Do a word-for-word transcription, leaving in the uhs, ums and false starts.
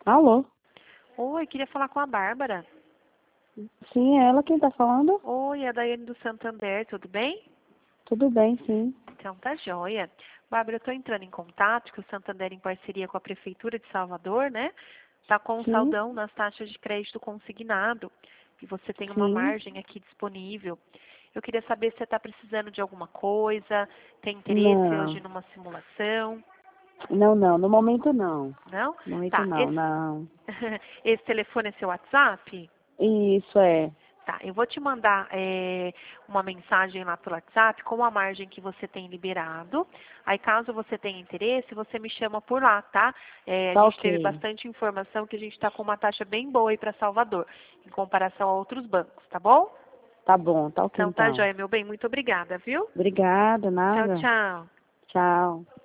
Alô? Oi, queria falar com a Bárbara. Sim, é ela quem tá falando? Oi, é a Daiane do Santander, tudo bem? Tudo bem, sim. Então tá joia. Bárbara, eu estou entrando em contato, que o Santander, em parceria com a Prefeitura de Salvador, né, está com um Sim, saldão nas taxas de crédito consignado, e você tem uma sim. margem aqui disponível. Eu queria saber se você está precisando de alguma coisa, tem interesse hoje Não. numa simulação, Não, não. No momento não. não? No momento Tá, não, esse, não. esse telefone é seu WhatsApp? Isso é. Tá, eu vou te mandar é, uma mensagem lá pelo WhatsApp com a margem que você tem liberado. Aí, caso você tenha interesse, você me chama por lá, tá? É, a Tá gente teve ok. bastante informação que a gente está com uma taxa bem boa aí para Salvador, em comparação a outros bancos, tá bom? Tá bom, tá ok Então tá, então. joia, meu bem. Muito obrigada, viu? Obrigada, Tchau, nada. tchau. Tchau.